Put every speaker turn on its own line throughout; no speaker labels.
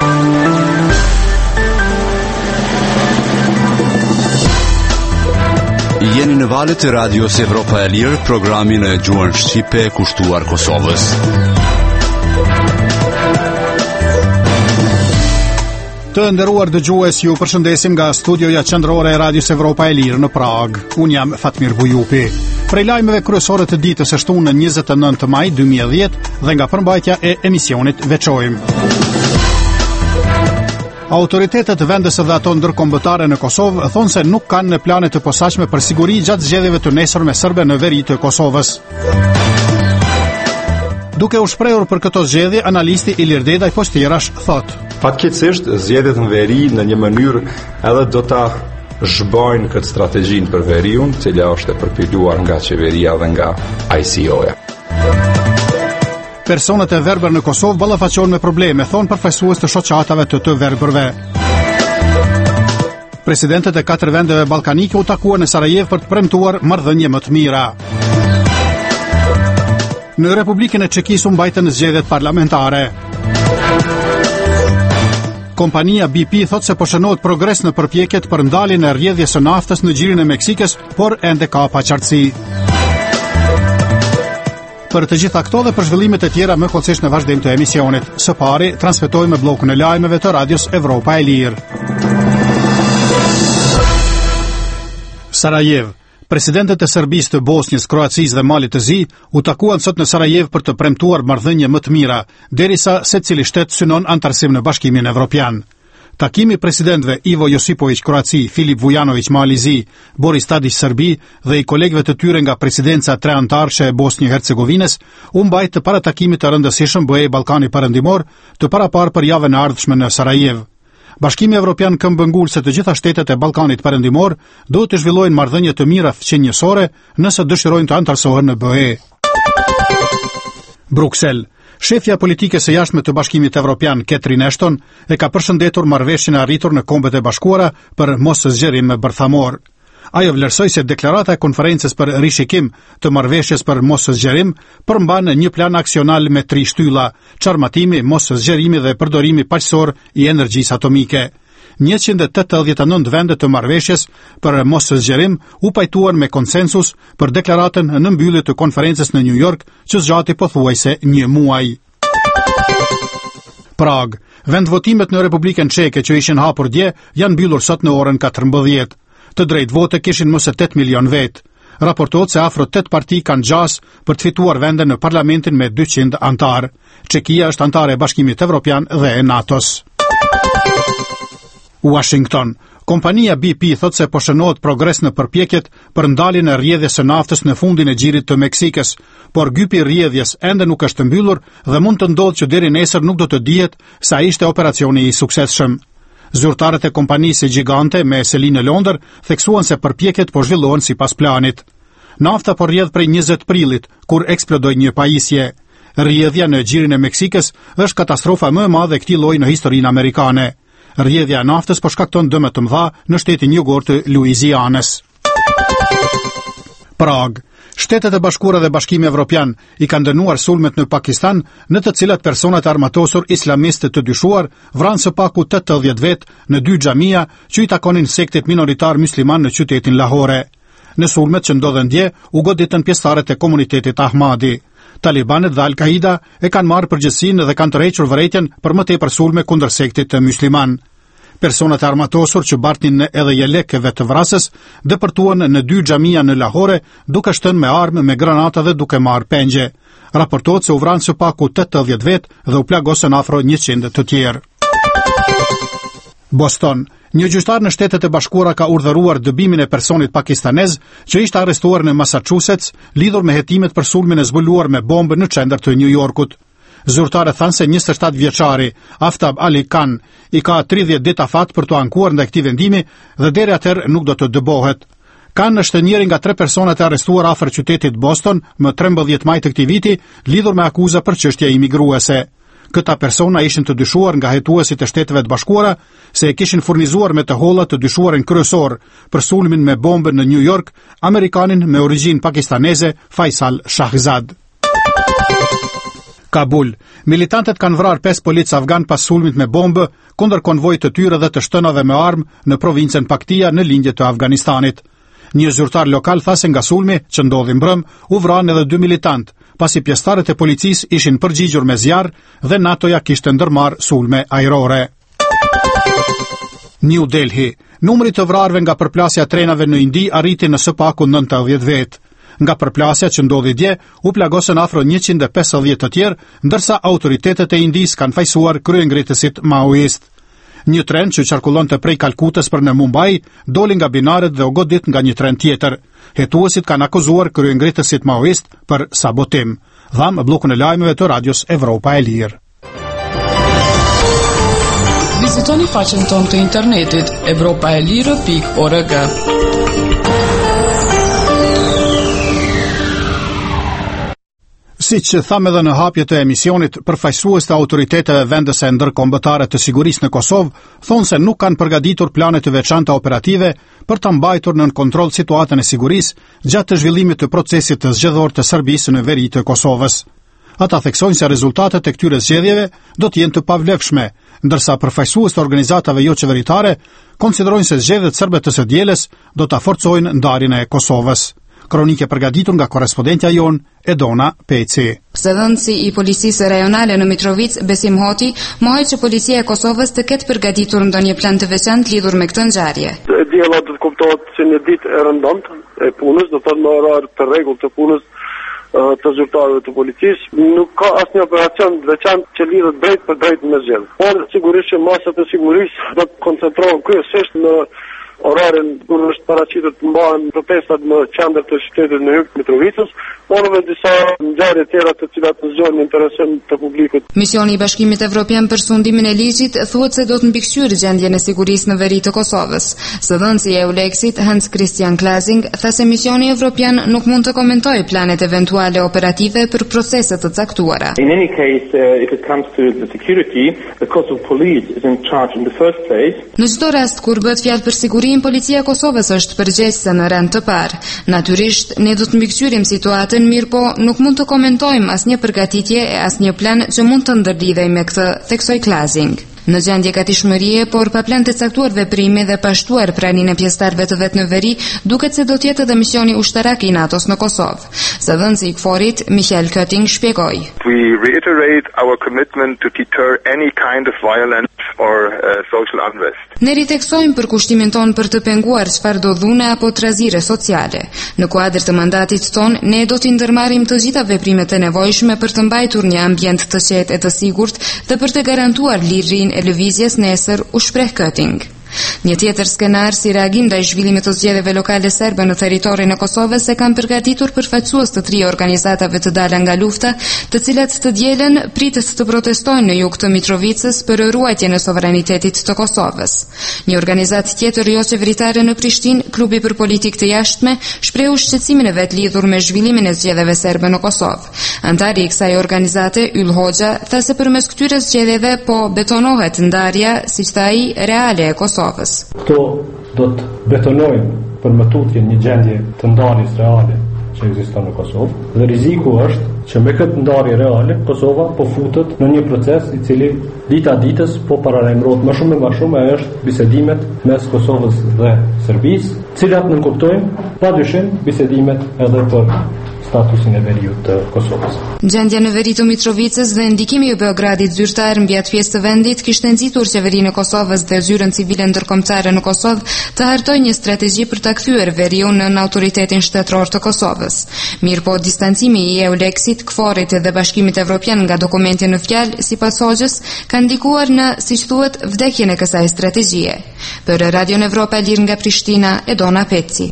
Jeni në valët e radios Evropa e Lirë, programin e gjuhën shqipe kushtuar Kosovës.
Të nderuar dëgjues, ju përshëndesim nga studioja qendrore e radios Evropa e Lirë në Prag. Unë jam Fatmir Bujupi. Prej lajmeve kryesore të ditës së shtunën 29 maj 2010 dhe nga përmbajtja e emisionit veçojmë. Autoritetet vendes dhe ato ndërkombëtare në Kosovë thonë se nuk kanë në plane të posaçme për siguri gjatë zgjedhjeve të nesërme serbe në veri të Kosovës. Duke u shprehur për këto zgjedhje, analisti Ilir Dedaj Postirash thotë:
Fatkeqësisht, zgjedhjet në veri në një mënyrë edhe do ta zhbojnë këtë strategjinë për veriun, cila është e përpiluar nga qeveria dhe nga ICO-ja.
Personat e verbër në Kosovë ballafaqohen me probleme, thonë përfaqësues të shoqatave të verbërve. Presidentët e 4 vendeve ballkanike u takuan në Sarajevo për të premtuar marrëdhënie më të mira. Në Republikën e Çekisë u mbajtën zgjedhjet parlamentare. Kompania BP thotë se po shënohet progres në përpjekjet për ndaljen e rrjedhjes së naftës në gjirin e Meksikës, por ende ka paqartësi. Për të gjitha këto dhe për zhvillimet e tjera më koncesht në vazhdim të emisionit. Së pari, transmetojmë me bllokun e lajmeve të radios Evropa e Lirë. Sarajevo. Presidentët e Serbisë, të Bosnjës, Kroacisë dhe Malit të Zi u takuan sot në Sarajevo për të premtuar marrëdhënie më të mira, derisa secili shtet synon antarësim në Bashkimin Evropian. Takimi presidentëve Ivo Josipović Kroaci, Filip Vujanović Mali Zi, Boris Tadić Serbi dhe i kolegëve të tyre nga presidenca treantarëshe e Bosnjë-Hercegovinës u mbajt të paratakimit të rëndësishëm BE Ballkani Perëndimor, të paraparë për javën e ardhshme në Sarajevo. Bashkimi Evropian këmbëngul se të gjitha shtetet e Ballkanit Perëndimor duhet të zhvillojnë marrëdhënie të mira fqenjësore nëse dëshirojnë të antarësohen në BE. Bruksel. Shefja politike së jashtme të Bashkimit Evropian, Catherine Ashton, e ka përshëndetur marrëveshjen e arritur në Kombet e Bashkuara për moszgjerim bërthamor. Ajo vlerësoi se deklarata e konferencës për rishikim të marrëveshjes për moszgjerim përmban një plan aksional me 3 shtylla: çarmatimi, moszgjerimi dhe përdorimi paqësor i energjisë atomike. 189 vende të marrëveshjes për moszgjerim u pajtuan me konsensus për deklaratën në mbyllje të konferencës në New York, që zgjati pothuajse 1 muaj. Prag. Vendvotimet në Republikën Çeke që ishin hapur dje janë mbyllur sot në orën 14. Të drejtë vote kishin më se 8 milion vetë. Raportohet se afro 8 parti kanë gjas për të fituar vende në parlamentin me 200 antar. Çekia është antare e Bashkimit Evropian dhe e NATO-s. Washington. Kompania BP thot se po shënohet progres në përpjekjet për ndaljen e rrjedhjes së naftës në fundin e gjirit të Meksikës, por gypi i rrjedhjes ende nuk është mbyllur dhe mund të ndodhë që deri nesër nuk do të dihet sa ishte operacioni i suksesshëm. Zyrtarët e kompanisë gjigante me selinë në Londër theksuan se përpjekjet po zhvillohen sipas planit. Nafta po rrjedh prej 20 prillit, kur eksplodoi një pajisje. Rrjedhja në gjirin e Meksikës është katastrofa më e madhe e këtij lloji në historinë amerikane. Rrjedhja e naftës po shkakton dëme të mëdha në shtetin jugor të Luizianës. Prag. Shtetet e Bashkuara dhe Bashkimi Evropian i kanë dënuar sulmet në Pakistan, në të cilat personat armatosur islamistë të dyshuar vranë së paku 80 vet në 2 xhamia që i takonin sektit minoritar musliman në qytetin Lahore. Në sulmet që ndodhen dje u goditën pjesëtarët e komunitetit Ahmadi. Talibanet dhe Al-Qaida e kanë marrë përgjegjësinë dhe kanë tërhequr vërejtjen për më tepër sulme kundër sektit të musliman. Personat e armatosur që bartnin edhe jelekeve të vrasës depërtuan në 2 xhamia në Lahore, duke shtënë me armë, me granata dhe duke marrë pengje. Raportohet se u vranë së paku 80 vet dhe u plagosën afro 100 të tjerë. Boston. Një gjyqtar në Shtetet e Bashkuara ka urdhëruar dëbimin e personit pakistanez që ishte arrestuar në Massachusetts lidhur me hetimet për sulmin e zbuluar me bombë në qendër të New Yorkut. Zyrtarët thanë se 27 vjeçari Aftab Ali Khan i ka 30 ditë afat për të ankuar ndaj këtij vendimi dhe deri atëherë nuk do të dëbohet. Khan është njëri nga 3 personat e arrestuar afër qytetit Boston më 13 maj të këtij viti lidhur me akuza për çështje imigruese. Këta persona ishin të dyshuar nga hetuesit e Shteteve të Bashkuara se e kishin furnizuar me të holla të dyshuarin kryesor për sulmin me bombën në New York, Amerikanin me origjinë pakistaneze Faisal Shahzad. Kabul. Militantët kanë vrarë 5 policë afgan pas sulmit me bombë kundër konvojit të tyre dhe të shtënave me armë në provincën Paktia në lindje të Afganistanit. Një zyrtar lokal tha se nga sulmi që ndodhi mbrëm u vranë edhe 2 militantë, pasi pjesëtarët e policisë ishin përgjigjur me zjarr dhe NATO-ja kishte ndërmarrë sulme ajrore. New Delhi. Numri të vrarëve nga përplasja e trenave në Indi arriti në së paku 90 vetë. Nga përplasja që ndodhi dje, u plagosën afro 150 të tjerë, ndërsa autoritetet e Indis kanë fajsuar kryengritësit maoist. Një tren që qarkullonte prej Kalkutës për në Mumbai doli nga binaret dhe u godit nga një tren tjetër. Hetuesit kanë akuzuar kryengritësit maoist për sabotim. Dham bllokun e lajmeve të Radios Evropa e Lirë.
Vizitoni faqen tonë të internetit evropaelire.org.
Si që thamë edhe në hapje të emisionit, përfaqësues të autoriteteve vendese ndërkombëtare të sigurisë në Kosovë thonë se nuk kanë përgatitur plane të veçanta operative për të mbajtur nën kontroll situatën e sigurisë gjatë të zhvillimit të procesit të zgjedhor të Serbisë në veri të Kosovës. Ata theksojnë se rezultatet e këtyre zgjedhjeve do të jenë të pavlefshme, ndërsa përfaqësues të organizatave jo qeveritare konsiderojnë se zgjedhjet serbe të së dielës do ta forcojnë ndarjen e Kosovës. Kronike përgatitur nga korrespondentja jon Edona Peci.
Zëdhënësi i policisë rajonale në Mitrovic, Besim Hoti, mohoi që policia e Kosovës të ketë përgatitur ndonjë plan të veçantë lidhur me këtë ngjarje.
Diella do të kuptohet si një ditë e rëndëmtë e punës, do të thotë në orar të rregullt të punës të zyrtarëve të policisë. Nuk ka asnjë operacion veçantë që lidhet drejt për drejt me zgjedhje. Por sigurisht që masat e sigurisë do të koncentrohen kryesisht në orarin kur është paraqitur të mbahen protestat në qendër të qytetit në jug Mitrovicës, por edhe disa ngjarje tjera të cilat zgjohen interesin të publikut.
Misioni i Bashkimit Evropian për sundimin e ligjit thuhet se do të mbikëqyrë gjendjen e sigurisë në veri të Kosovës. Zëdhënësi i EULEX-it, Hans Christian Klasing, tha se misioni evropian nuk mund të komentojë planet eventuale operative për procese të caktuara.
In any case, if it comes to the security, the Kosovo police is in charge in the first place.
Në çdo rast kur bëhet fjalë për siguri, policia e Kosovës është përgjegjëse në rend të parë. Natyrisht, ne do të mbikëqyrim situatën, mirë po nuk mund të komentojmë asnjë përgatitje e asnjë plan që mund të ndërdhidhej me këtë, theksoi Klasing. Në gjendje gatishmërie, por pa plan të caktuar veprimi dhe pa shtuar praninë e pjesëtarëve të vet në veri, duket se do të jetë edhe misioni ushtarak i NATO-s në Kosovë. Zëdhënësi i KFOR-it, Michael Kötting, shpjegoi.
We reiterate our commitment to deter any kind of violence or social unrest.
Ne riteksojmë përkushtimin ton për të penguar çfarë do dhune apo trazire sociale. Në kuadër të mandatit ton, ne do t'i ndërmarrim të gjitha veprimet e nevojshme për të mbajtur një ambient të qetë e të sigurt dhe për të garantuar lirinë e lëvizjes nesër, u shpreh Kötting. Një tjetër skenar si reagim ndaj zhvillimit të zgjedhjeve lokale serbe në territorin e Kosovës e kanë përgatitur përfaqësues të 3 organizatave të dala nga lufta, të cilat të dielën pritet të protestojnë në jug të Mitrovicës për ruajtjen e sovranitetit të Kosovës. Një organizatë tjetër jo qeveritare në Prishtinë, Klubi për Politikë të Jashtme, shprehu shqetësimin e vet lidhur me zhvillimin e zgjedhjeve serbe në Kosovë. Antari i kësaj organizate, Yl Hoxha, tha se përmes këtyre zgjedhjeve po betonohet ndarja, siç tha ai, reale e Kosovës.
Këto do të betonojnë për më tutje një gjendje të ndarjes reale që ekziston në Kosovë dhe rreziku është që me këtë ndarje reale Kosova po futet në një proces i cili dita ditës po paralajmërohet më shumë e më shumë, është bisedimet mes Kosovës dhe Serbisë, cilat nënkuptojnë padyshim bisedimet edhe për statusin e veriut të Kosovës.
Gjendja në veri të Mitrovicës dhe ndikimi i Beogradit zyrtar mbi atë pjesë të vendit kishte nxitur qeverinë e Kosovës dhe zyrën civile ndërkombëtare në Kosovë të hartojnë një strategji për ta kthyer veriun në autoritetin shtetëror të Kosovës. Mirëpo distancimi i EULEX-it, KFOR-it dhe Bashkimit Evropian nga dokumenti në fjalë, sipas Hoxhës, ka ndikuar në, siç thuhet, vdekjen e kësaj strategjie. Për Radio Evropa e Lirë nga Prishtina, Edona Peci.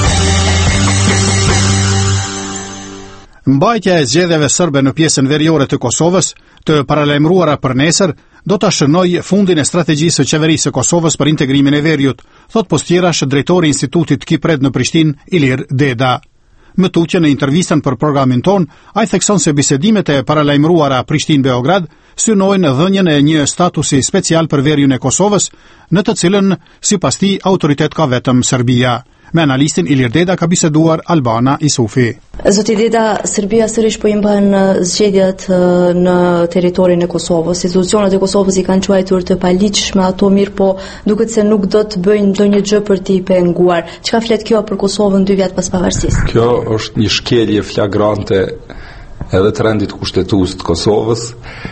Mbajtja e zgjedhjeve serbe në pjesën veriore të Kosovës, të paralajmëruara për nesër, do ta shënojë fundin e strategjisë së qeverisë së Kosovës për integrimin e veriut, thot postjerash drejtori i Institutit Kipred në Prishtinë, Ilir Deda. Më tutje në intervistën për programin ton, ai thekson se bisedimet e paralajmëruara Prishtinë-Beograd synojnë dhënien e një statusi special për veriun e Kosovës, në të cilën sipas tij autoritet ka vetëm Serbia. Me analistin Ilir Deda ka biseduar Albana Isufi.
Zoti Deda, Serbia sërish po i bën zgjedhjet në territorin e Kosovës. Institucionet e Kosovës i kanë quajtur të paligjshme ato, mirë po duket se nuk do të bëjnë ndonjë gjë për t'i penguar. Çka flet kjo për Kosovën 2 vjet pas pavarësisë?
Kjo është një shkelje flagrante edhe të rendit kushtetues të Kosovës,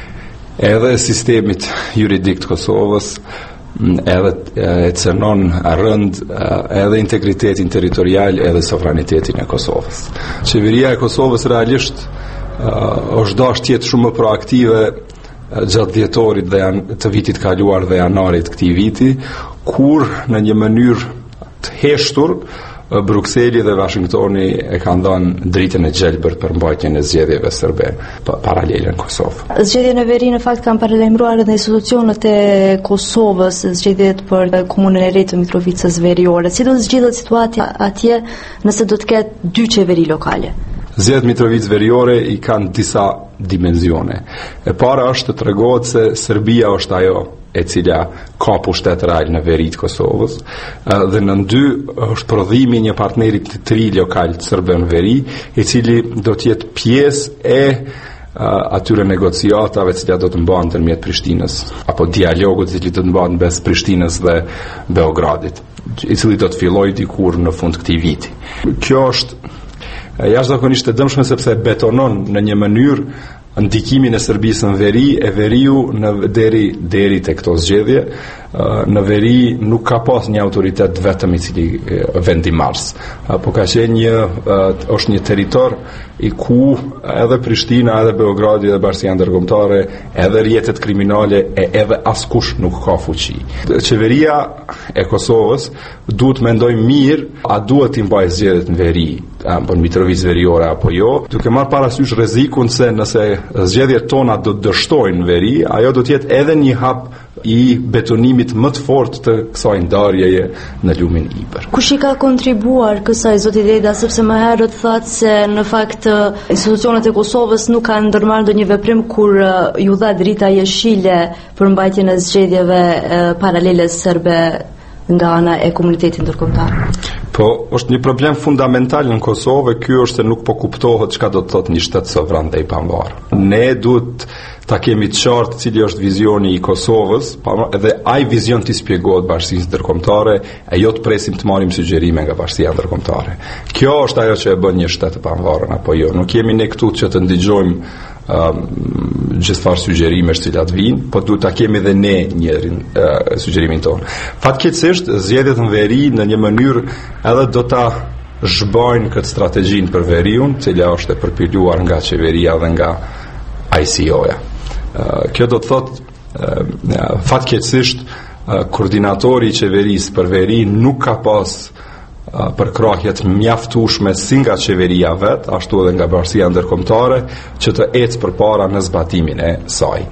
edhe sistemit juridik të Kosovës, edhe e cënon rënd edhe integritetin territorial edhe sovranitetin e Kosovës. Qeveria e Kosovës realisht është dashur të jetë shumë më proaktive gjatë dhjetorit dhe të vitit kaluar dhe janarit këtij viti, kur në një mënyrë të heshtur Brukseli dhe Washingtoni e kanë dhënë dritën e gjelbërt për mbajtjen e zgjedhjeve serbe paralele në Kosovë.
Zgjedhjet në veri në fakt kanë paralajmëruar edhe institucionet e Kosovës, zgjedhjet për komunën e re të Mitrovicës veriore. Si do të zgjidhet situata atje nëse do të ketë 2 qeveri lokale?
Zgjedhjet Mitrovicë veriore i kanë disa dimensione. E para është të tregohet se Serbia është ajo e cila ka pushtet real në veri të Kosovës, dhe në 2 është prodhimi një partnerit të 3 lokal të serbë në veri, i cili do të jetë pjesë e atyre negociatave që do të mbahen ndërmjet Prishtinës, apo dialogut që do të mbahen mes Prishtinës dhe Beogradit, i cili do të fillojë dikur në fund këtij viti. Kjo është jashtëzakonisht e dëmshme sepse betonon në një mënyrë ndikimin e Serbisë në veri, e veriu deri te këto zgjedhje, në veri nuk ka pas një autoritet vetëm i cili vendimars, po ka qenë është një territor i ku edhe Prishtina, edhe Beogradi, edhe Bashkia Ndërkombëtare, edhe rrjetet kriminale edhe askush nuk ka fuqi. Qeveria e Kosovës duhet mendoj mirë a duhet të mbajë zgjedhjet në veri, apo në Mitrovicë veriore apo jo, duke marrë parasysh rrezikun se nëse zgjedhjet tona do të dështojnë në veri, ajo do të jetë edhe një hap i betonimit më të fortë të kësaj ndarjeje në lumin Iber.
Kush i ka kontribuar kësaj, zoti Deda, sepse më herët thatë se në fakt institucionet e Kosovës nuk kanë ndërmarrë ndonjë veprim kur ju dha drita jeshile për mbajtjen e zgjedhjeve paralele serbe nga ana e komunitetit ndërkombëtar.
Po, është një problem fundamental në Kosovë, ky është se nuk po kuptohet çka do të thotë një shtet sovran dhe i pavarur. Ne duhet ta kemi të qartë cili është vizioni i Kosovës, edhe ai vizion të shpjegohet Bashkisë Ndërkombëtare, e jo të presim të marrim sugjerime nga Bashkia Ndërkombëtare. Kjo është ajo që e bën një shtet të pavarur apo jo. Nuk jemi ne këtu që të ndigjojmë gjithfar sugjerimesh që cilat vinë, po duhet ta kemi edhe ne njërin sugjerimin tonë. Fatkeqësisht zgjedhjet në veri në një mënyrë edhe do ta zhbojnë këtë strategjinë për veriun, cila është e përpiluar nga qeveria dhe nga ICO-ja. Kjo do të thotë fatkeqësisht koordinatori i qeverisë për veri nuk ka pas përkrahjet mjaftueshme si nga qeveria vet, ashtu edhe nga Bashkia Ndërkombëtare, që të ecë përpara në zbatimin e saj.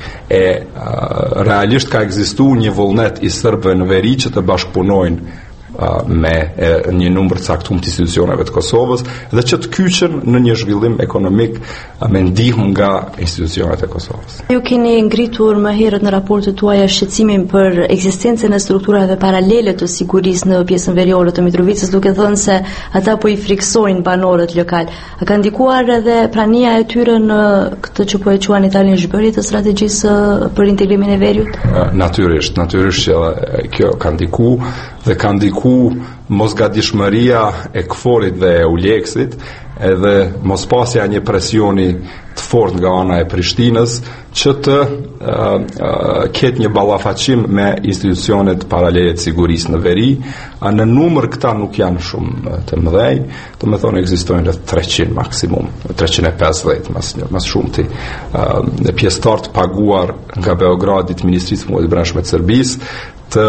Realisht ka ekzistuar një vullnet i serbëve në veri që të bashkëpunojnë me një numër të caktuar të institucioneve të Kosovës dhe që të kyçen në një zhvillim ekonomik me ndihmë nga institucionet e Kosovës.
Ju keni ngritur më herët në raportet tuaja shqetësimin për ekzistencën e strukturave paralele të sigurisë në pjesën veriore të Mitrovicës, duke thënë se ata po i friksojnë banorët lokal. A ka ndikuar edhe prania e tyre në këtë që po e quajnë Italian zhbërje të strategjisë për integrimin e veriut?
Natyrisht që kjo ka ndikuar dhe ka ndikuar mosgadishmëria e KFOR-it dhe e ULEX-it, edhe mospasja një presioni të fortë nga ana e Prishtinës që të ketë një ballafaqim me institucionet paralele të sigurisë në veri. Në numër këta nuk janë shumë të mëdhej, do të thonë ekzistojnë rreth 300 maksimum, 350 mas shumti. Pjesëtar të paguar nga Beogradi të Ministrisë të Punëve të Brendshme të Serbisë, të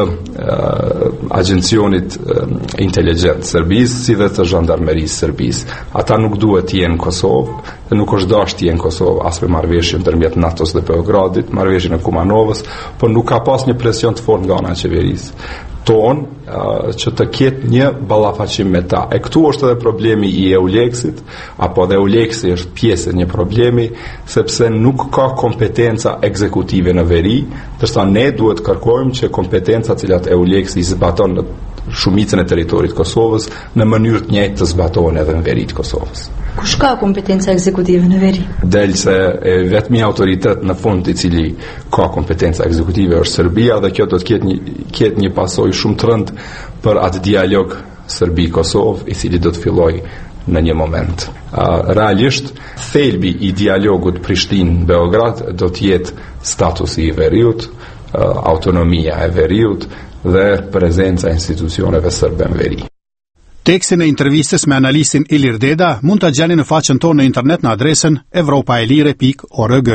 agjencionit inteligjent Serbisë, si dhe të zhandarmerisë Serbisë. Ata nuk duhet të jenë në Kosovë, dhe nuk është dashur të jenë në Kosovë as me marrëveshjen ndërmjet NATO-s dhe Beogradit, marrëveshjen e Kumanovës, por nuk ka pas një presion të fortë nga ana e qeverisë tonë që të ketë një ballafaqim me ta. E këtu është edhe problemi i EULEX-it, apo dhe EULEX-i është pjesë e një problemi, sepse nuk ka kompetenca ekzekutive në veri, ndërsa ne duhet kërkojmë që kompetenca cilat EULEX-i zbaton në shumicën e territorit Kosovës në mënyrë të njëjtë të zbatohen edhe në veri të Kosovës.
Kush ka kompetenca ekzekutive në veri?
Del se vetëmi autoritet në fund i cili ka kompetenca ekzekutive është Serbia dhe kjo do të ketë një pasojë shumë të rëndë për atë dialog Serbi-Kosovë i cili do të fillojë në një moment. Realisht, thelbi i dialogut Prishtinë-Beograd do të jetë statusi i veriut, autonomia e veriut dhe prezenca e institucioneve serbe në veri.
Tekstin e intervistës me analistin Ilir Deda mund të gjeni në faqen tonë në internet në adresën evropaelire.org.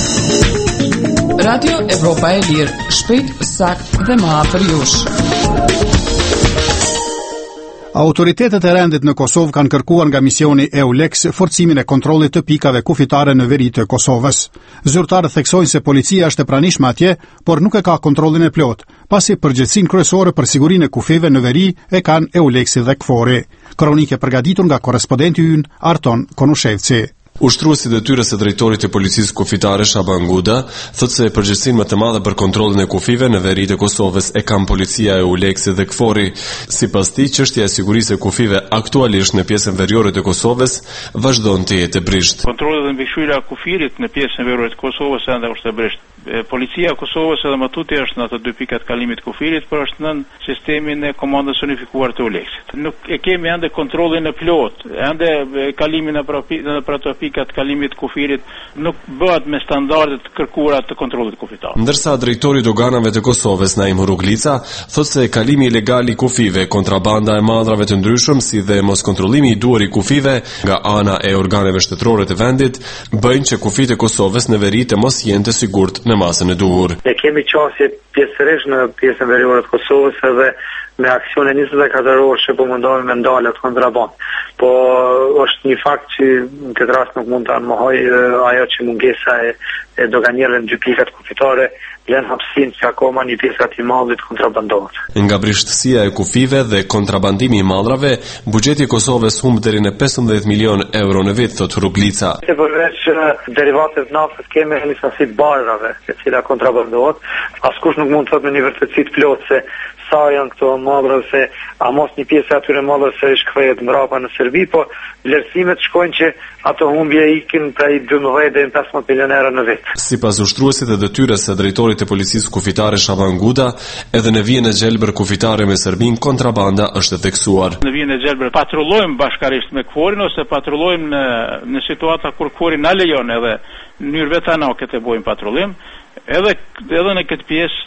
Radio Evropa e Lirë, shpejt, sakt dhe më afër jush.
Autoritetet e rendit në Kosovë kanë kërkuar nga misioni EULEX forcimin e kontrollit të pikave kufitare në veri të Kosovës. Zyrtarët theksojnë se policia është e pranishme atje, por nuk e ka kontrollin e plot, pasi përgjegjësinë kryesore për sigurinë e kufive në veri e kanë EULEX-i dhe KFOR-i. Kronikë e përgatitur nga korrespondenti ynë Arton Konushevci.
Ushtruesi i detyrës së drejtorit të policisë kufitare Shaban Guda thotë se përgjegjësinë më të madhe për kontrollin e kufive në veritë e Kosovës e kanë policia e EULEX dhe KFOR-i. Sipas tij, çështja e sigurisë e kufive aktualisht në pjesën veriore të Kosovës vazhdon të jetë e brisht.
Kontrolli dhe mbikëqyrja e kufirit në pjesën veriore të Kosovës ende është e brisht. Policia e Kosovës edhe më tutje është në ato dy pikat kalimit kufirit, por është nën sistemin e komandës unifikuar të EULEX-it. Nuk e kemi ende kontrollin e plot, ende kalimin për ato pikat kalimit kufirit nuk bëhet me standardet kërkuara të kontrollit kufitar.
Ndërsa drejtori i doganave të Kosovës Naim Huruglica thotë se kalimi ilegal i kufive, kontrabanda e madrave të ndryshëm si dhe moskontrollimi i duhur i kufive nga ana e organeve shtetërore të vendit bëjnë që kufit e Kosovës në veri të mos jenë të sigurt në masën e duhur.
Ne kemi qasje pjesërisht në pjesën veriore të Kosovës edhe me aksione 24 orë që po mundohemi me ndalë atë kontraband. Po është një fakt që në këtë rast nuk mund të anmohoj ajo që mungesa e doganierëve në dy pikat kufitare lën hapësinë që akoma një pjesë aty mallit kontrabandohet.
Nga brishtësia e kufive dhe kontrabandimi i maldrave, buxheti i Kosovës humb deri në 15 milion euro në vit, thotë Huruglica.
Përveç derivatet naftës kemi një sasi barrave, e cila kontrabandohet. Askush nuk mund të thotë me një vërtetësi të plotë se sa janë këto mallra se a mos një pjesë atyre mallrave se shkthehet mbrapa në Serbi, po vlerësimet shkojnë që ato humbje ikin prej 12 deri në 15 milionë në vit.
Sipas ushtruesit e detyrës së drejtorit të policisë kufitare Shaban Guda, edhe në vijën e gjelbër kufitare me Serbin kontrabanda është theksuar.
Në vijën e gjelbër patrullojmë bashkarisht me KFOR-in ose patrullojmë në situata kur KFOR-i na lejon edhe në mënyrë vetanake të bëjmë patrullim. Edhe në këtë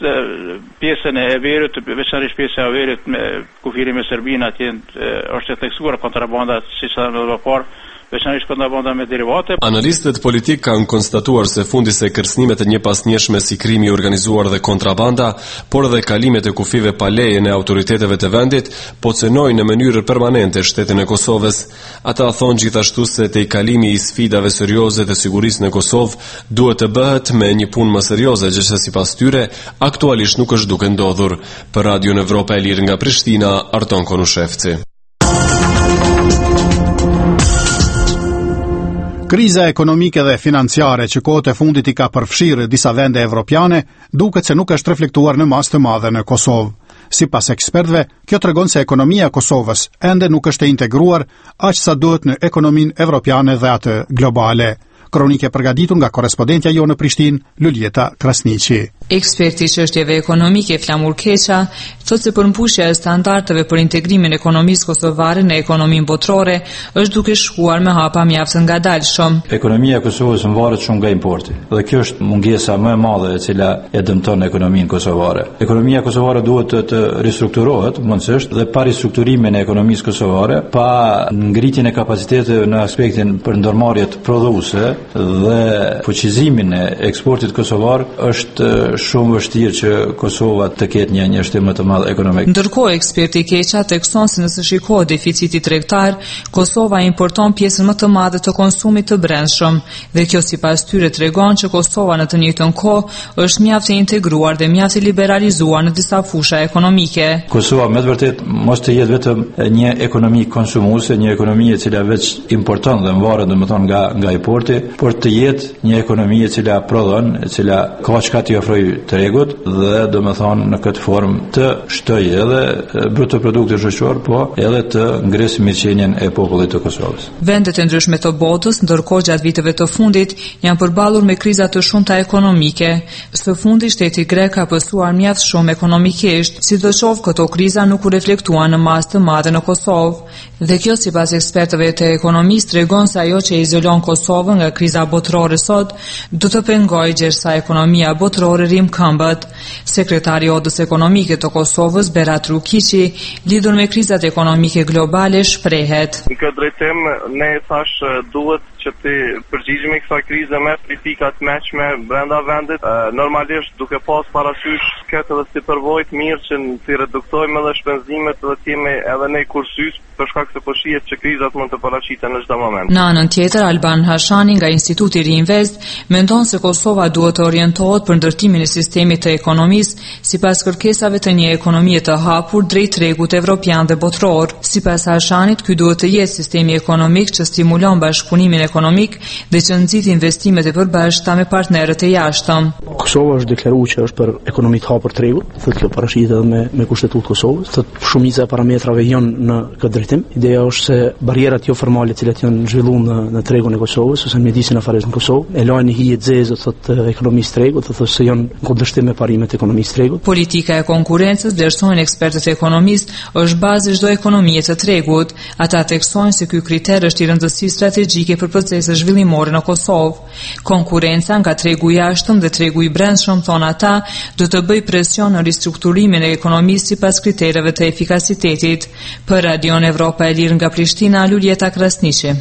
pjesën e Everit, veçanërisht pjesa e Everit me kufirin me Serbinë atje është e theksuar kontrabanda siç thamë më parë, veçanërisht kontrabanda me derivate.
Analistët politik kanë konstatuar se fundi se kërcënimet e njëpasnjëshme si krimi i organizuar dhe kontrabanda, por edhe kalimet e kufive pa leje në autoriteteve të vendit, po cënojnë në mënyrë permanente shtetin e Kosovës. Ata thonë gjithashtu se te i kalimi i sfidave serioze të sigurisë në Kosovë duhet të bëhet me një punë më serioze, gjë që sipas tyre aktualisht nuk është duke ndodhur. Për Radio Evropa e Lirë nga Prishtina, Arton Konushevci.
Kriza ekonomike dhe financiare që kohët e fundit i ka përfshirë disa vende evropiane, duket se nuk është reflektuar në masë të madhe në Kosovë. Sipas ekspertëve, kjo tregon se ekonomia e Kosovës ende nuk është e integruar aq sa duhet në ekonominë evropiane dhe atë globale. Kronikë e përgatitur nga korrespondentja jonë në Prishtinë, Luljeta Krasniqi.
Eksperti i çështjeve ekonomike Flamur Keqa thotë se përmbushja e standardeve për integrimin e ekonomisë kosovare në ekonominë botërore është duke shkuar me hapa mjaft ngadalshëm.
Ekonomia e Kosovës varet shumë nga importi dhe kjo është mungesa më e madhe e cila e dëmton ekonominë kosovare. Ekonomia kosovare duhet të ristrukturohet mundësisht dhe pa ristrukturimin e ekonomisë kosovare, pa ngritjen e kapacitetit në aspektin për ndërmarrjet prodhuese dhe fuqizimin e eksportit kosovar është shumë vështirë që Kosova të ketë një shtim më të madh ekonomik.
Ndërkohë eksperti Keqa thekson se nëse shikohet deficiti tregtar, Kosova importon pjesën më të madhe të konsumit të brendshëm dhe kjo sipas tyre tregon që Kosova në të njëjtën kohë është mjaft e integruar dhe mjaft e liberalizuar në disa fusha ekonomike.
Kosova me të vërtetë mos të jetë vetëm një ekonomi konsumuese, një ekonomi e cila veç importon dhe varet domethënë nga importi, por të jetë një ekonomi e cila prodhon, e cila ka çka t'i ofrojë tregut dhe do me thonë në këtë formë të shtoj edhe bruto produkti shoqëror, po edhe të ngrisë mirëqenien e popullit të Kosovës.
Vendet e ndryshme të botës, ndërkohë gjatë viteve të fundit, janë përballur me kriza të shumta ekonomike. Së fundi shteti grek ka pësuar mjaft shumë ekonomikisht, sidoqoftë këto kriza nuk u reflektuan në masë të madhe në Kosovë, dhe kjo sipas ekspertëve të ekonomisë tregon se ajo që izolon Kosovën nga kriza botërore sot do të pengojë gjersa ekonomia botërore rrim këmbët. Sekretari i Odës Ekonomike të Kosovës, Berat Rukiqi, lidhur me krizat ekonomike globale, shprehet.
Në këtë drejtim, ne thash duhet që të përgjigjemi kësaj krize me politika të mëshme brenda vendit, normalisht duke pas parasysh këtë dhe si përvojt mirë që të reduktojmë edhe shpenzimet dhe të jemi edhe ne kursyes për shkak se po shihet që krizat mund të paraqiten në çdo moment.
Në anën tjetër, Alban Hashani nga Instituti Reinvest mendon se Kosova duhet të orientohet për ndërtimin e sistemit të ekonomisë sipas kërkesave të një ekonomie të hapur drejt tregut evropian dhe botëror. Sipas Hashanit, ky duhet të jetë sistemi ekonomik që stimulon bashkëpunimin ekonomik dhe që nxit investimet e përbashkëta me partnerët e jashtëm.
Kosova është deklaruar që është për ekonomi të hapur tregu, thotë kjo parashitet edhe me kushtetut Kosovës, thotë shumica e parametrave janë në këtë drejtim. Ideja është se barrierat jo formale të cilat janë zhvilluar në tregun e Kosovës ose në mjedisin afares në Kosovë, e lajnë hije zezë thotë ekonomisë tregut, thotë se janë në kundërshtim me parimet e ekonomisë tregut.
Politika e konkurrencës, vlerësojnë ekspertët ekonomistë, është bazë çdo ekonomie të tregut. Ata theksojnë se ky kriter është i rëndësishëm strategjike për procese zhvillimore në Kosovë. Konkurrenca nga tregu i jashtëm dhe tregu i brendshëm, thon ata, do të bëjë presion në ristrukturimin e ekonomisë sipas kritereve të efikasitetit. Për Radion Evropa e Lirë nga Prishtina, Luljeta Krasniqi.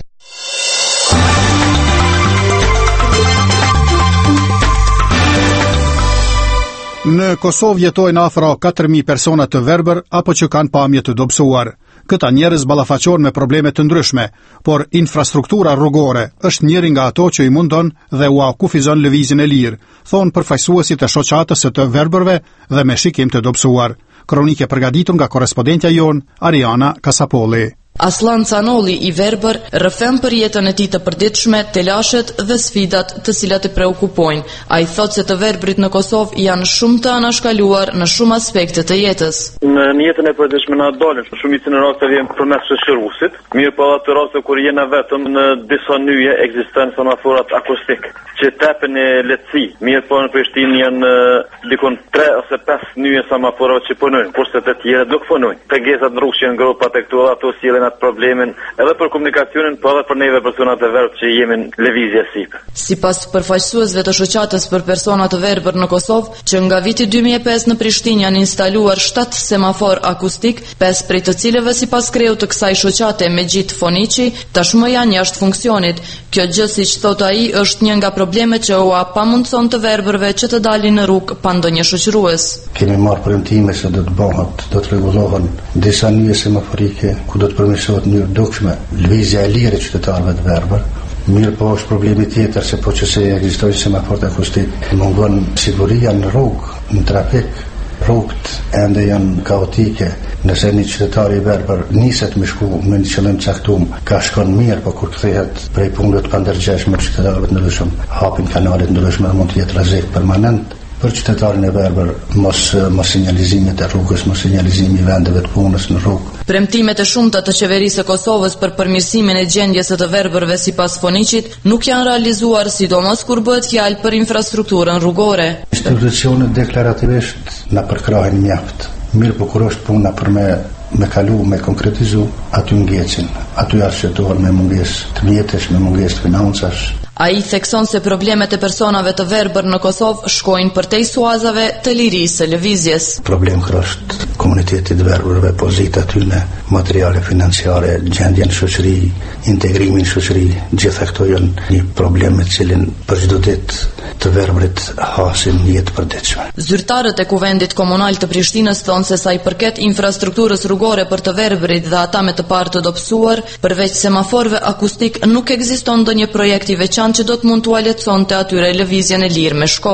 Në Kosovë jetojnë afro 4.000 persona të verbër apo që kanë pamje të dobësuar. Këta njerëz ballafaqohen me probleme të ndryshme, por infrastruktura rrugore është njëri nga ato që i mundon dhe u kufizon lëvizjen e lirë, thon përfaqësuesit e shoqatës së të verbërve dhe me shikim të dobësuar. Kronike përgatitur nga korrespondentja jon Ariana Kasapolli.
Aslan Canolli i verbër rrëfen për jetën e tij të përditshme, telashet dhe sfidat të cilat e preokupojnë. Ai thotë se të verbrit në Kosovë janë shumë të anashkaluar në shumë aspekte të jetës.
Në jetën e përditshme na dalin shumicën e rasteve vjen përmes shoqëruesit, mirë po ato raste kur jena vetëm në disa nyje ekziston semaforat akustik që tepen e lehtësi. Mirë po në Prishtinë janë dikon 3 ose 5 nyje semaforave që punojnë, kurse të tjera nuk punojnë. Pengesat në rrugë janë gropa tek këtu ato sillen atë problemin edhe për komunikacionin, po edhe për neve personat të verbër që jemi në lëvizje sipër.
Sipas përfaqësuesve të shoqatës për persona të verbër në Kosovë, që nga viti 2005 në Prishtinë janë instaluar 7 semafor akustik, 5 prej të cilëve sipas kreut të kësaj shoqate Megjit Foniqi, tashmë janë jashtë funksionit. Kjo gjë, siç thot ai, është një nga problemet që u pamundson të verbërve që të dalin në rrugë pa ndonjë shoqërues.
Kemi marrë premtime se do të rregullohen disa nyje semaforike ku do të përmirësohet në mënyrë dukshme lëvizja e lirë e qytetarëve të verbër. Mirë po është problemi tjetër se po që se ekzistojnë semaforët akustik, mungon siguria në rrugë, në trafik. Rrugët ende janë kaotike. Nëse një qytetar i verbër niset me shku me një qëllim caktuar, ka shkon mirë, po kur kthehet prej punëve të pandërgjeshme të qytetarëve të ndryshëm, hapin kanalet ndryshme dhe mund të jetë rrezik permanent për qytetarin e verbër, mos sinjalizimet e rrugës, mos sinjalizimi i vendeve të punës në rrugë.
Premtimet e shumta të qeverisë së Kosovës për përmirësimin e gjendjes së të verbërve sipas Foniqit nuk janë realizuar, sidomos kur bëhet fjalë për infrastrukturën rrugore.
Institucionet deklarativisht na përkrahin mjaft. Mirë po kur është puna për me kalu, me konkretizu, aty ngecin, aty arsyetohen me mungesë të mjetesh, me mungesë të financash.
Ai thekson se problemet e personave të verbër në Kosovë shkojnë përtej suazave të lirisë së lëvizjes.
Problem kërështë komunitetit verbërve, pozita tyne, materiale financiare, gjendjen shoqëri, integrimin shoqëri, gjitha këto janë një problem me cilin për çdo ditë të verbrit hasin jetë përditshme.
Zyrtarët e Kuvendit Komunal të Prishtinës thonë se sa i përket infrastrukturës rrugore për të verbrit dhe ata me të parë të dobësuar, përveç semaforëve akustik nuk ekziston ndonjë projekt i veçantë që do të mund t'u lehtësonte atyre lëvizjen e lirë me shkop.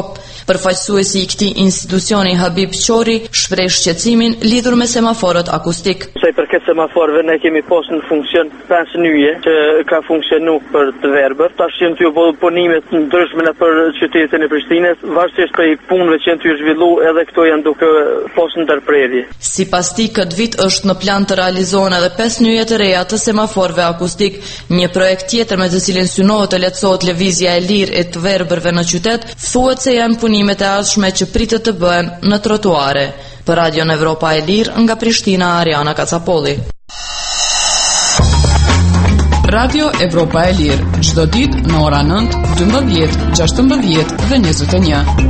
Përfaqësuesi i këtij institucioni Habib Qori shpreh shqetësimin lidhur me semaforët akustik.
Sa i përket semaforëve ne kemi pasur në funksion 5 nyje që ka funksionuar për të verbër. Tash janë ty punime të ndryshme nëpër qytetin e Prishtinës, varësisht prej punëve që janë ty zhvilluar, edhe këto janë duke pasur ndërprerje.
Sipas tij, këtë vit është në plan të realizohen edhe 5 nyje të reja të semaforëve akustik, një projekt tjetër me të cilin synohet të lehtësohet lëvizja e lirë e të verbërve në qytet, thuhet se janë punimet e ardhshme që pritet të bëhen në trotuare. Për Radion Evropa e Lirë, nga Prishtina, Ariana Kacapolli.
Radio Evropa e Lirë, çdo ditë në ora 9, 12, 16 dhe 21.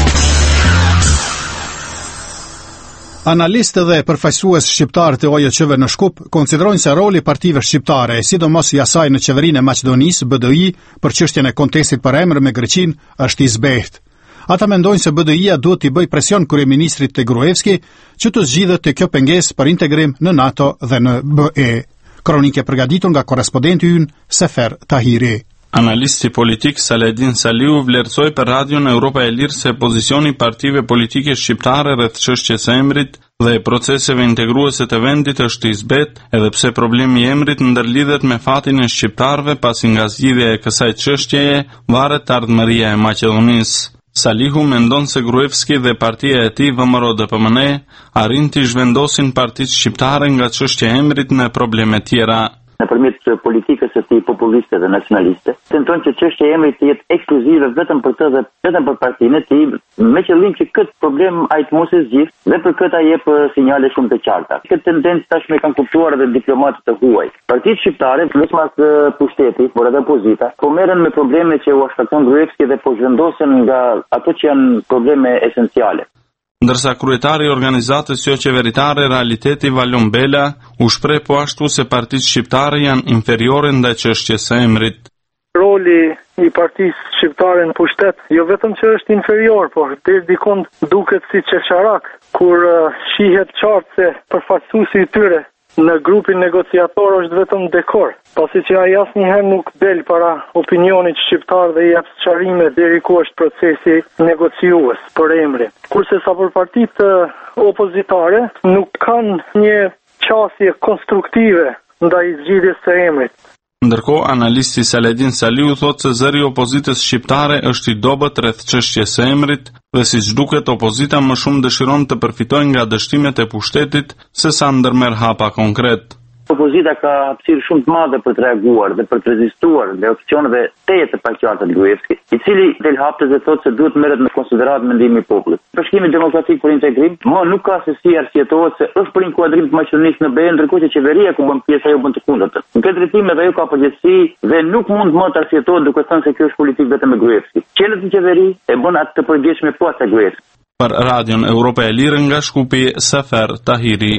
Analistë dhe përfaqësues shqiptar të OJQ-ve në Shkup konsiderojnë se roli partive shqiptare, sidomos i asaj në qeverinë e Maqedonisë, BDI, për çështjen e kontestit për emër me Greqinë, është i zbehtë. Ata mendojnë se BDI-ja duhet t'i bëj presion kryeministrit te Gruevski që të zgjidhet te kjo pengesë për integrim në NATO dhe në BE. Kronike përgatitur nga korrespondenti ynë Sefer Tahiri.
Analisti politik Saledin Saliu vlerësoi për Radion Evropa e Lirë se pozicioni partive politike shqiptare rreth çështjes së emrit dhe proceseve integruese të vendit është i zbet, edhe pse problemi i emrit ndërlidhet me fatin e shqiptarëve, pasi nga zgjidhja e kësaj çështjeje varet ardhmëria e Maqedonisë. Salihu mendon se Gruevski dhe partia e tij VMRO-DPMN arrin të zhvendosin partitë shqiptare nga çështja e emrit në probleme tjera.
Nëpërmjet politikës së tij populiste dhe nacionaliste, tenton që çështja e emrit të jetë ekskluzive vetëm për të dhe vetëm për partinë e tij, me qëllim që këtë problem ai të mos e zgjidh dhe për këtë ai jep sinjale shumë të qarta. Këtë tendencë tashmë kanë kuptuar edhe diplomatët e huaj. Partitë shqiptare, vetëm pushteti, por edhe opozita, po merren me probleme që u shkakton Gruevski dhe po zhvendosen nga ato që janë probleme esenciale.
Ndërsa kryetari i organizatës jo qeveritare Realiteti Valon Bela u shpreh po ashtu se partitë shqiptare janë inferiore ndaj çështjes së emrit.
Roli i partisë shqiptare në pushtet jo vetëm që është inferior, por deri dikon duket si çesharak, kur shihet qartë se përfaqësuesi i tyre në grupin negociator është vetëm dekor, pasi që ai asnjëherë nuk del para opinionit shqiptar dhe i jep sqarime deri ku është procesi negociues për emrin. Kurse sa për partitë opozitare nuk kanë një qasje konstruktive ndaj zgjidhjes së emrit.
Ndërkohë, analisti Saledin Saliu thotë se zëri i opozitës shqiptare është i dobët rreth çështjes së emrit dhe siç duket opozita më shumë dëshiron të përfitojë nga dështimet e pushtetit sesa ndërmerr hapa konkret.
Opozita ka hapësirë shumë të madhe për të reaguar dhe për të rezistuar dhe opsioneve teje të paqarta të Gruevski, i cili del hapës dhe thotë se duhet merret me konsiderat mendimi i popullit. Bashkimi Demokratik për Integrim nuk ka se si arsyetohet se është për inkuadrim të Maqedonisë në BE, ndërkohë që qeveria ku bën pjesë ajo bën të kundërtën. Në këtë drejtim edhe ajo ka përgjegjësi dhe nuk mund më të arsyetohet duke thënë se kjo është politikë vetëm me Gruevski. Qelet në qeveri e bën atë të përgjegjshme pas së Gruevski.
Për Radion Evropa e Lirë nga Shkupi, Sefer Tahiri.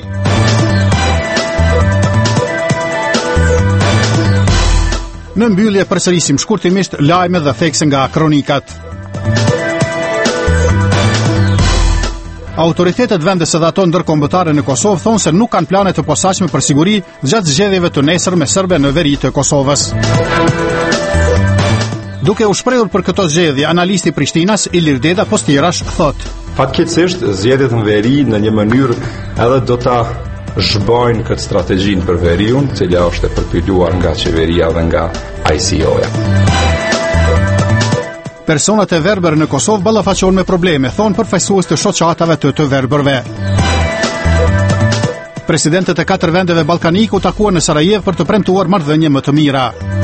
Në mbyllje përsërisim shkurtimisht lajme dhe thekse nga kronikat. Autoritetet vendese dhe ato ndërkombëtare në Kosovë thonë se nuk kanë plane të posaçme për siguri gjatë zgjedhjeve të nesërme serbe në veri të Kosovës. Duke u shprehur për këto zgjedhje, analisti i Prishtinas Ilir Deda Postirash thotë:
Fatkeqësisht zgjedhjet në veri në një mënyrë edhe do ta zhbojnë këtë strategjinë për veriun, cila është e përpyluar nga qeveria dhe nga ICO-ja.
Personat e verbër në Kosovë ballafaqohen me probleme, thonë përfaqësues të shoqatave të verbërve. Presidentët e 4 vendeve ballkanik u takuan në Sarajevo për të premtuar marrëdhënie më të mira.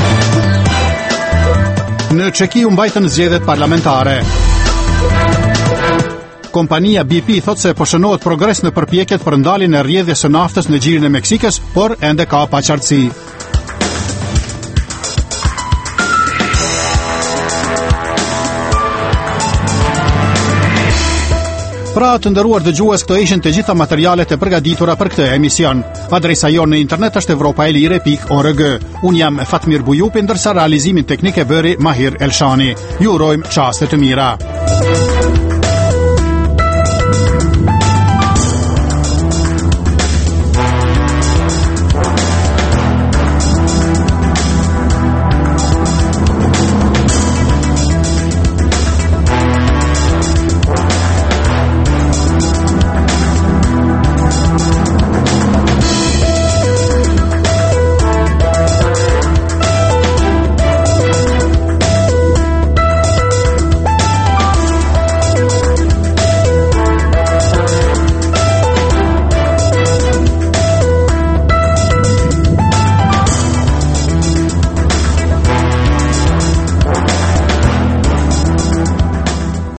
Në Çeki u mbajtën zgjedhjet parlamentare. Kompania BP thot se po shënohet progres në përpjekjet për ndaljen e rrjedhjes së naftës në gjirin e Meksikës, por ende ka paqartësi. Pra të nderuar dëgjues, këto ishin të gjitha materialet e përgatitura për këtë emision. Adresa jonë në internet është europaelire.org. Unë jam Fatmir Bujupi, ndërsa realizimin teknik e bëri Mahir Elshani. Ju urojmë çaste të mira.